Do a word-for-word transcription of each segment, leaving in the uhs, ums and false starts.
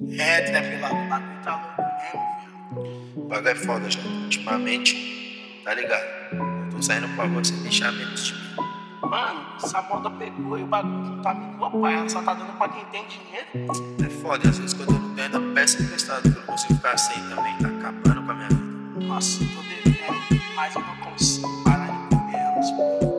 É, né, filho? O bagulho tá louco mesmo, filho. O bagulho é foda, já. Ultimamente, tá ligado? Eu tô saindo pra rua sem deixar menos de mim. Mano, essa moda pegou e o bagulho não tá me dando, pai. Ela só tá dando pra quem tem dinheiro. É foda, e às vezes quando eu não tenho, ainda peço emprestado, que eu não consigo ficar sem também. Tá acabando com a minha vida. Nossa, eu tô devendo, mas eu não consigo parar de comer elas, pô.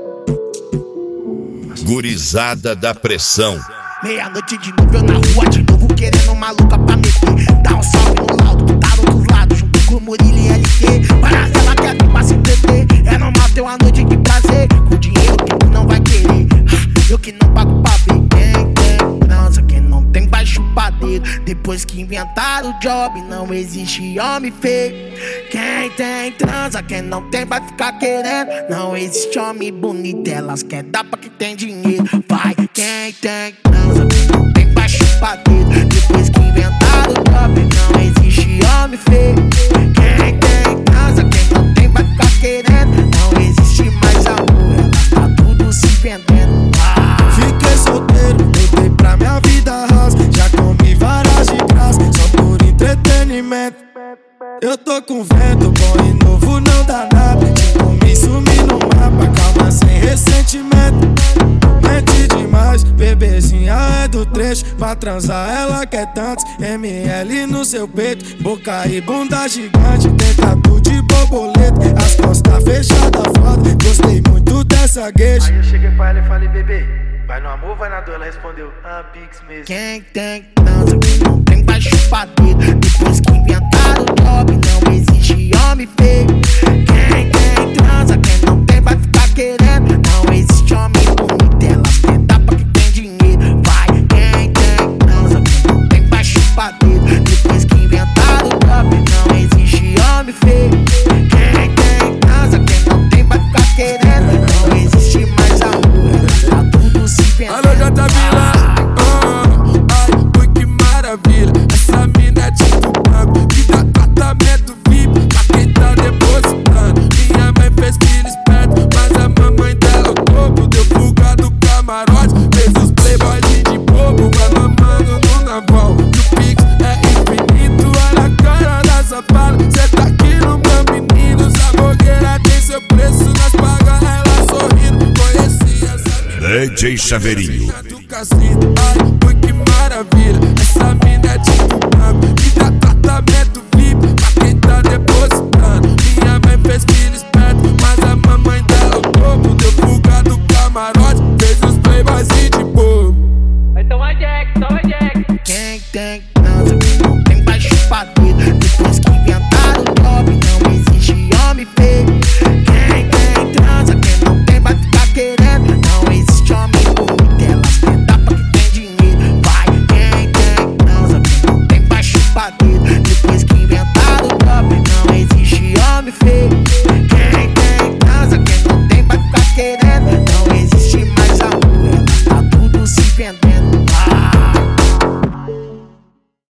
Gurizada da pressão. Meia-noite de novo, eu na rua de novo, querendo maluca pra meter. Dá um salve no laudo, que tá do outro lado, junto com o Murilo e L T. Para ela quer vir pra se entreter. É normal ter uma noite de prazer, com dinheiro que tu não vai querer. Eu que não pago pra ver quem tem transa, quem não tem vai chupar dedo. Depois que inventaram o job, não existe homem feio. Quem tem transa, quem não tem vai ficar querendo. Não existe homem bonito, elas quer dar pra quem tem dinheiro. Vai, quem tem transa, quem não tem vai chupar dedo. Depois que inventaram o job, não existe homem feio. Quem tem transa, quem não tem vai ficar querendo. Não existe mais amor, elas tá tudo se vendendo. Ah. Fiquei solteiro, voltei pra minha vida house. Já comi várias de graça, só por entretenimento. Eu tô com vento bom e novo, não dá nada. Tipo, me sumi no mapa, calma sem ressentimento. Mente demais, bebezinha é do trecho. Pra transar ela quer tantos M L no seu peito. Boca e bunda gigante, tem tatu de borboleta. As costas fechadas foda, gostei muito dessa gueixa. Aí eu cheguei pra ela e falei, bebê, vai no amor, vai na dor? Ela respondeu, ah, Pix mesmo. Quem tem transa, quem não tem vai chupar dedo. Depois que inventaram o job, não existe homem feio. Quem tem transa, quem não tem vai ficar querendo. Não existe homem bonito, elas quer dar pra quem tem dinheiro. Vai, quem tem transa, quem não tem vai chupar dedo. Depois que inventaram o job, não existe homem feio. Quem tem transa, quem não tem vai ficar querendo. Não existe mais amor, elas tá tudo se vendendo. Alô, J Vila, oh, ai, ui, que maravilha. Essa mina é tipo banco, que dá tratamento V I P pra quem tá depositando. Minha mãe fez filho esperto, mas a mamãe dela o topo. Deu fuga do camarote, fez os playboys de bobo. Vai mamando no naval, e o Pix é infinito. Olha a cara da safada, cê tá aqui no meu menino. Sabogueira tem seu preço, nós paga ela sorrindo. Conheci essa mina D J Chaveirinho. do cassino, ai, ui, que maravilha. Essa mina é tipo banco, que dá tratamento V I P pra quem tá depositando. Minha mãe fez filho esperto, mas a mamãe dela o topo. Deu fuga do camarote, fez os playboys de bobo. Vai tomar Jack, toma Jack. Quem tem transa,